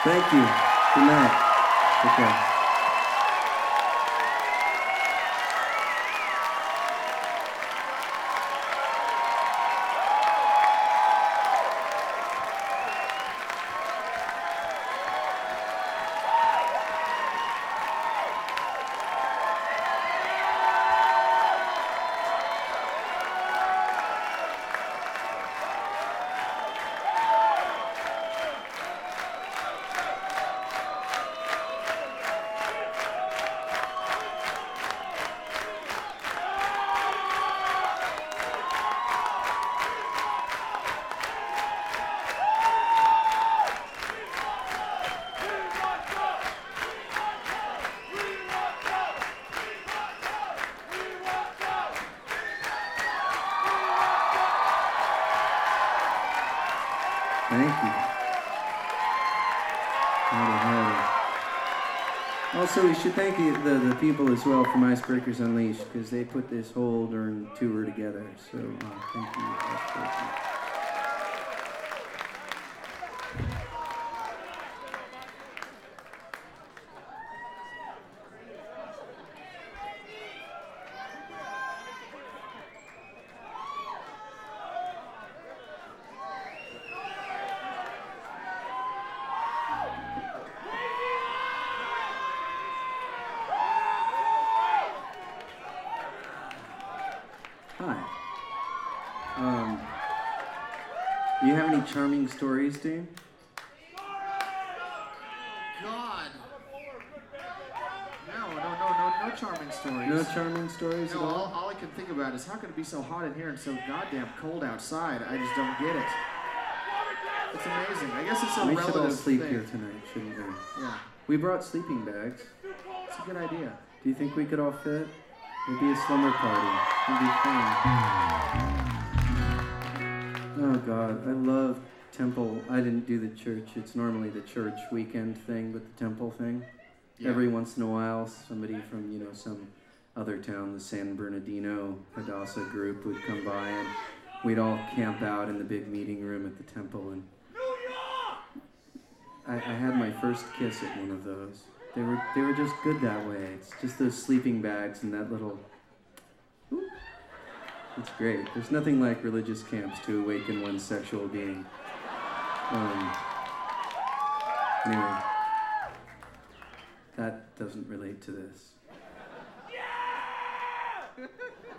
Thank you. Good night. Okay. Thank you. Also, we should thank the people as well from Icebreakers Unleashed because they put this whole darn tour together. So thank you, Icebreakers. Hi. Do you have any charming stories, Dane? God. No charming stories. No charming stories at No, all? all I can think about is how can it be so hot in here and so goddamn cold outside? I just don't get it. It's amazing. I guess it's a We relative should all sleep thing. here tonight, shouldn't we? Yeah, We brought sleeping bags. it's a good idea. Do you think we could all fit? It'd be a slumber party. It'd be fun. Oh God, I love temple. I didn't do the church. It's normally the church weekend thing, but the temple thing. Yeah. Every once in a while, somebody from, some other town, the San Bernardino Hadassah group would come by and we'd all camp out in the big meeting room at the temple. And I had my first kiss at one of those. They were just good that way. It's just those sleeping bags and that little. Ooh. It's great. There's nothing like religious camps to awaken one's sexual being. Anyway, that doesn't relate to this.